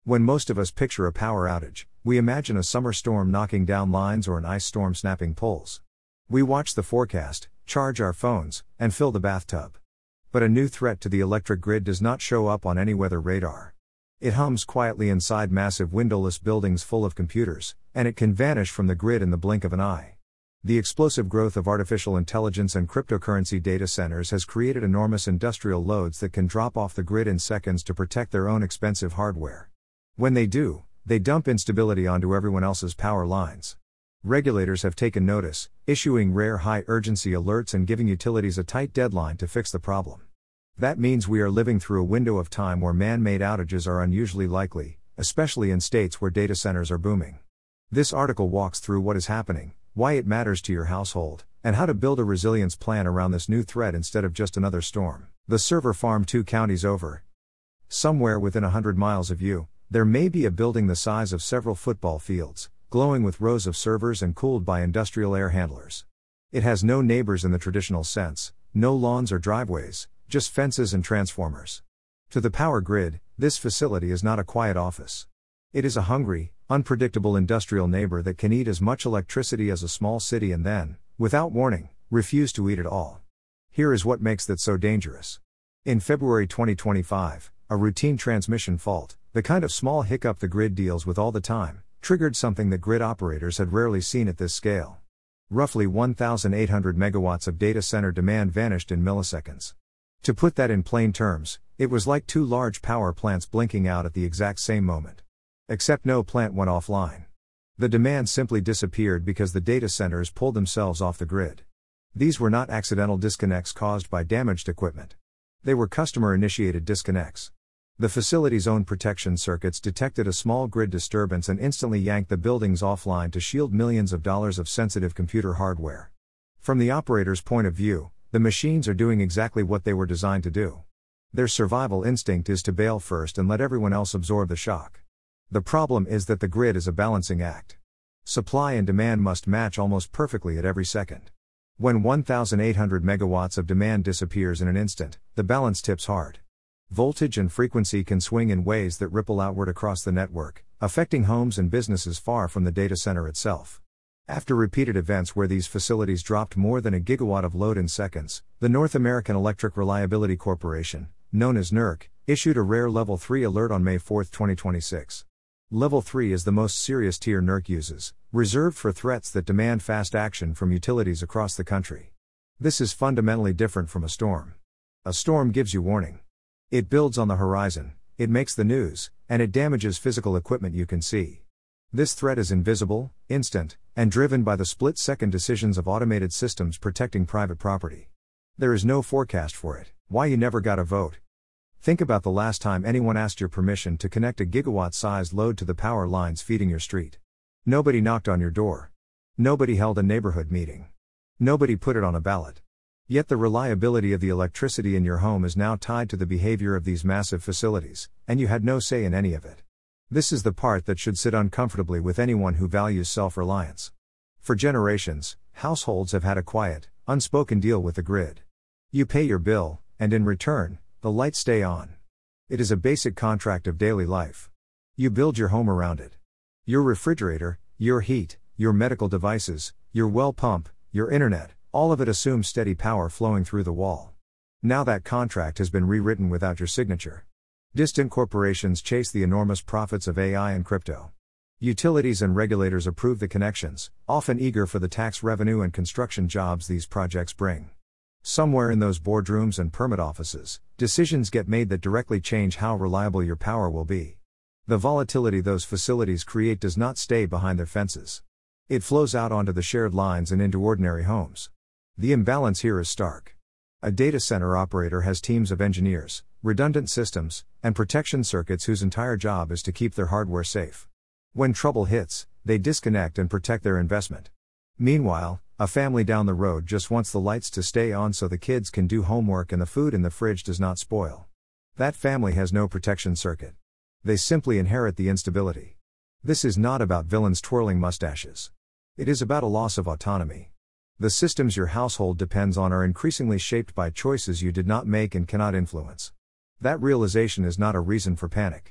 When most of us picture a power outage, we imagine a summer storm knocking down lines or an ice storm snapping poles. We watch the forecast, charge our phones, and fill the bathtub. But a new threat to the electric grid does not show up on any weather radar. It hums quietly inside massive windowless buildings full of computers, and it can vanish from the grid in the blink of an eye. The explosive growth of artificial intelligence and cryptocurrency data centers has created enormous industrial loads that can drop off the grid in seconds to protect their own expensive hardware. When they do, they dump instability onto everyone else's power lines. Regulators have taken notice, issuing rare high-urgency alerts and giving utilities a tight deadline to fix the problem. That means we are living through a window of time where man-made outages are unusually likely, especially in states where data centers are booming. This article walks through what is happening, why it matters to your household, and how to build a resilience plan around this new threat instead of just another storm. The server farm 2 counties over. Somewhere within 100 miles of you, there may be a building the size of several football fields, glowing with rows of servers and cooled by industrial air handlers. It has no neighbors in the traditional sense, no lawns or driveways, just fences and transformers. To the power grid, this facility is not a quiet office. It is a hungry, unpredictable industrial neighbor that can eat as much electricity as a small city and then, without warning, refuse to eat it all. Here is what makes that so dangerous. In February 2025, a routine transmission fault, the kind of small hiccup the grid deals with all the time, triggered something that grid operators had rarely seen at this scale. Roughly 1,800 megawatts of data center demand vanished in milliseconds. To put that in plain terms, it was like 2 large power plants blinking out at the exact same moment. Except no plant went offline. The demand simply disappeared because the data centers pulled themselves off the grid. These were not accidental disconnects caused by damaged equipment. They were customer-initiated disconnects. The facility's own protection circuits detected a small grid disturbance and instantly yanked the buildings offline to shield millions of dollars of sensitive computer hardware. From the operator's point of view, the machines are doing exactly what they were designed to do. Their survival instinct is to bail first and let everyone else absorb the shock. The problem is that the grid is a balancing act. Supply and demand must match almost perfectly at every second. When 1,800 megawatts of demand disappears in an instant, the balance tips hard. Voltage and frequency can swing in ways that ripple outward across the network, affecting homes and businesses far from the data center itself. After repeated events where these facilities dropped more than a gigawatt of load in seconds, the North American Electric Reliability Corporation, known as NERC, issued a rare Level 3 alert on May 4, 2026. Level 3 is the most serious tier NERC uses, reserved for threats that demand fast action from utilities across the country. This is fundamentally different from a storm. A storm gives you warning. It builds on the horizon, it makes the news, and it damages physical equipment you can see. This threat is invisible, instant, and driven by the split-second decisions of automated systems protecting private property. There is no forecast for it. Why you never got a vote? Think about the last time anyone asked your permission to connect a gigawatt-sized load to the power lines feeding your street. Nobody knocked on your door. Nobody held a neighborhood meeting. Nobody put it on a ballot. Yet the reliability of the electricity in your home is now tied to the behavior of these massive facilities, and you had no say in any of it. This is the part that should sit uncomfortably with anyone who values self-reliance. For generations, households have had a quiet, unspoken deal with the grid. You pay your bill, and in return, the lights stay on. It is a basic contract of daily life. You build your home around it. Your refrigerator, your heat, your medical devices, your well pump, your internet, all of it assumes steady power flowing through the wall. Now that contract has been rewritten without your signature. Distant corporations chase the enormous profits of AI and crypto. Utilities and regulators approve the connections, often eager for the tax revenue and construction jobs these projects bring. Somewhere in those boardrooms and permit offices, decisions get made that directly change how reliable your power will be. The volatility those facilities create does not stay behind their fences. It flows out onto the shared lines and into ordinary homes. The imbalance here is stark. A data center operator has teams of engineers, redundant systems, and protection circuits whose entire job is to keep their hardware safe. When trouble hits, they disconnect and protect their investment. Meanwhile, a family down the road just wants the lights to stay on so the kids can do homework and the food in the fridge does not spoil. That family has no protection circuit. They simply inherit the instability. This is not about villains twirling mustaches. It is about a loss of autonomy. The systems your household depends on are increasingly shaped by choices you did not make and cannot influence. That realization is not a reason for panic.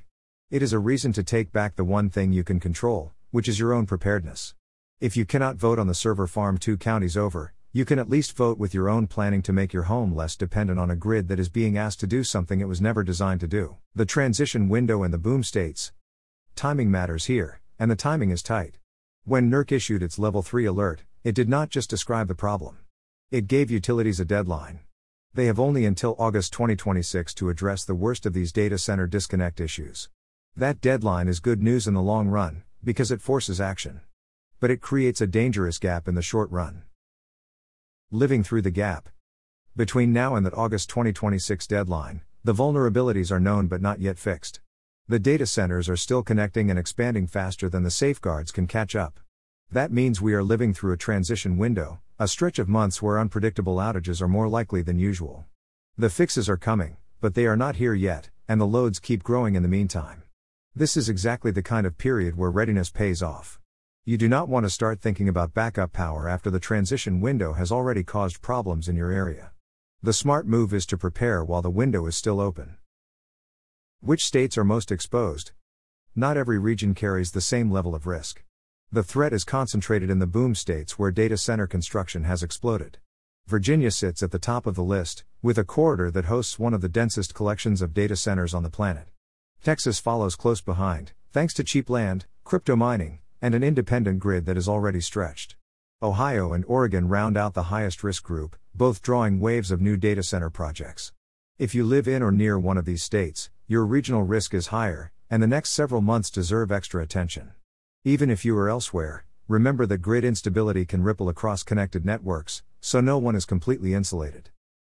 It is a reason to take back the one thing you can control, which is your own preparedness. If you cannot vote on the server farm 2 counties over, you can at least vote with your own planning to make your home less dependent on a grid that is being asked to do something it was never designed to do. The transition window and the boom states. Timing matters here, and the timing is tight. When NERC issued its Level 3 alert, it did not just describe the problem. It gave utilities a deadline. They have only until August 2026 to address the worst of these data center disconnect issues. That deadline is good news in the long run, because it forces action. But it creates a dangerous gap in the short run. Living through the gap. Between now and that August 2026 deadline, the vulnerabilities are known but not yet fixed. The data centers are still connecting and expanding faster than the safeguards can catch up. That means we are living through a transition window, a stretch of months where unpredictable outages are more likely than usual. The fixes are coming, but they are not here yet, and the loads keep growing in the meantime. This is exactly the kind of period where readiness pays off. You do not want to start thinking about backup power after the transition window has already caused problems in your area. The smart move is to prepare while the window is still open. Which states are most exposed? Not every region carries the same level of risk. The threat is concentrated in the boom states where data center construction has exploded. Virginia sits at the top of the list, with a corridor that hosts one of the densest collections of data centers on the planet. Texas follows close behind, thanks to cheap land, crypto mining, and an independent grid that is already stretched. Ohio and Oregon round out the highest risk group, both drawing waves of new data center projects. If you live in or near one of these states, your regional risk is higher, and the next several months deserve extra attention. Even if you are elsewhere, remember that grid instability can ripple across connected networks, so no one is completely insulated.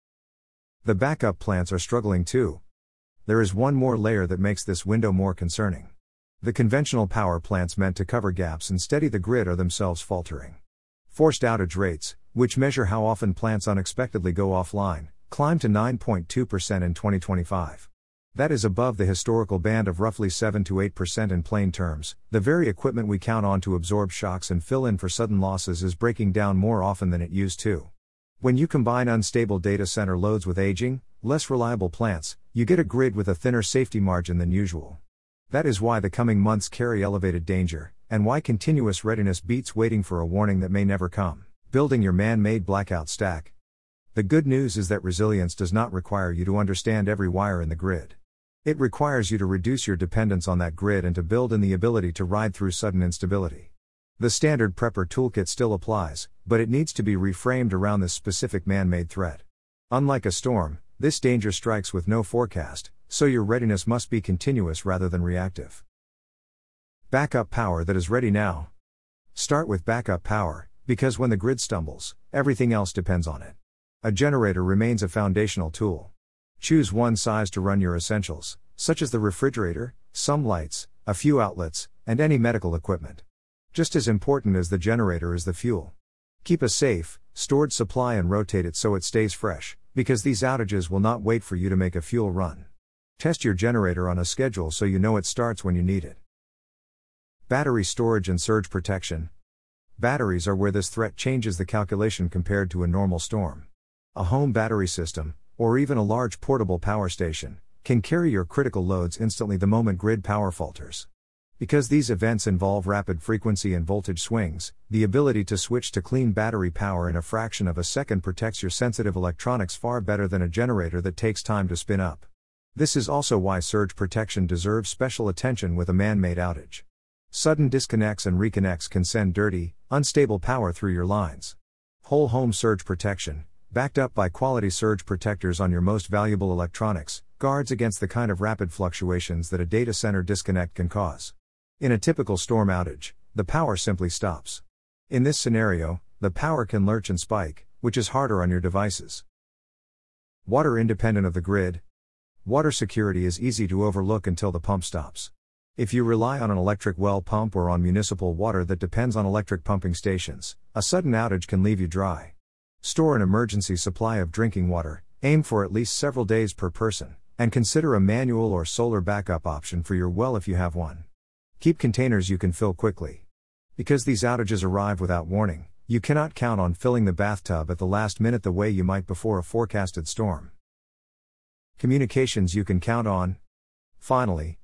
The backup plants are struggling too. There is one more layer that makes this window more concerning. The conventional power plants meant to cover gaps and steady the grid are themselves faltering. Forced outage rates, which measure how often plants unexpectedly go offline, climbed to 9.2% in 2025. That is above the historical band of roughly 7 to 8% in plain terms. The very equipment we count on to absorb shocks and fill in for sudden losses is breaking down more often than it used to. When you combine unstable data center loads with aging, less reliable plants, you get a grid with a thinner safety margin than usual. That is why the coming months carry elevated danger, and why continuous readiness beats waiting for a warning that may never come. Building your man-made blackout stack. The good news is that resilience does not require you to understand every wire in the grid. It requires you to reduce your dependence on that grid and to build in the ability to ride through sudden instability. The standard prepper toolkit still applies, but it needs to be reframed around this specific man-made threat. Unlike a storm, this danger strikes with no forecast, so your readiness must be continuous rather than reactive. Backup power that is ready now. Start with backup power, because when the grid stumbles, everything else depends on it. A generator remains a foundational tool. Choose one size to run your essentials, such as the refrigerator, some lights, a few outlets, and any medical equipment. Just as important as the generator is the fuel. Keep a safe, stored supply and rotate it so it stays fresh, because these outages will not wait for you to make a fuel run. Test your generator on a schedule so you know it starts when you need it. Battery storage and surge protection. Batteries are where this threat changes the calculation compared to a normal storm. A home battery system, or even a large portable power station, can carry your critical loads instantly the moment grid power falters. Because these events involve rapid frequency and voltage swings, the ability to switch to clean battery power in a fraction of a second protects your sensitive electronics far better than a generator that takes time to spin up. This is also why surge protection deserves special attention with a man-made outage. Sudden disconnects and reconnects can send dirty, unstable power through your lines. Whole home surge protection, backed up by quality surge protectors on your most valuable electronics, guards against the kind of rapid fluctuations that a data center disconnect can cause. In a typical storm outage, the power simply stops. In this scenario, the power can lurch and spike, which is harder on your devices. Water independent of the grid. Water security is easy to overlook until the pump stops. If you rely on an electric well pump or on municipal water that depends on electric pumping stations, a sudden outage can leave you dry. Store an emergency supply of drinking water, aim for at least several days per person, and consider a manual or solar backup option for your well if you have one. Keep containers you can fill quickly. Because these outages arrive without warning, you cannot count on filling the bathtub at the last minute the way you might before a forecasted storm. Communications you can count on. Finally,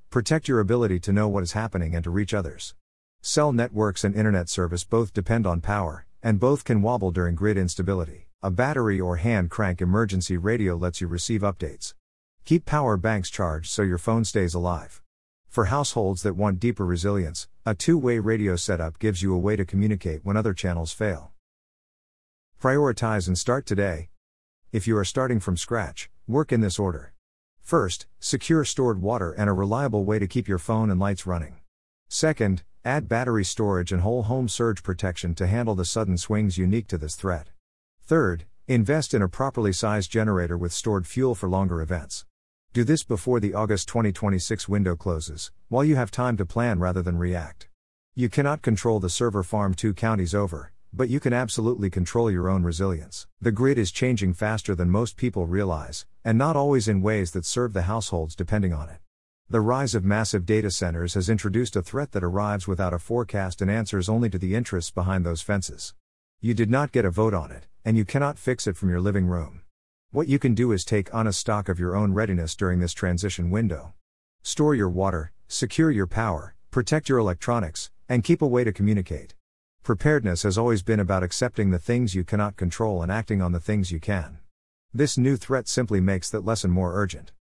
Protect your ability to know what is happening and to reach others. Cell networks and internet service both depend on power, and both can wobble during grid instability. A battery or hand crank emergency radio lets you receive updates. Keep power banks charged so your phone stays alive. For households that want deeper resilience, a two-way radio setup gives you a way to communicate when other channels fail. Prioritize and start today. If you are starting from scratch, work in this order. First, secure stored water and a reliable way to keep your phone and lights running. Second, add battery storage and whole home surge protection to handle the sudden swings unique to this threat. Third, invest in a properly sized generator with stored fuel for longer events. Do this before the August 2026 window closes, while you have time to plan rather than react. You cannot control the server farm 2 counties over, but you can absolutely control your own resilience. The grid is changing faster than most people realize, and not always in ways that serve the households depending on it. The rise of massive data centers has introduced a threat that arrives without a forecast and answers only to the interests behind those fences. You did not get a vote on it, and you cannot fix it from your living room. What you can do is take honest stock of your own readiness during this transition window. Store your water, secure your power, protect your electronics, and keep a way to communicate. Preparedness has always been about accepting the things you cannot control and acting on the things you can. This new threat simply makes that lesson more urgent.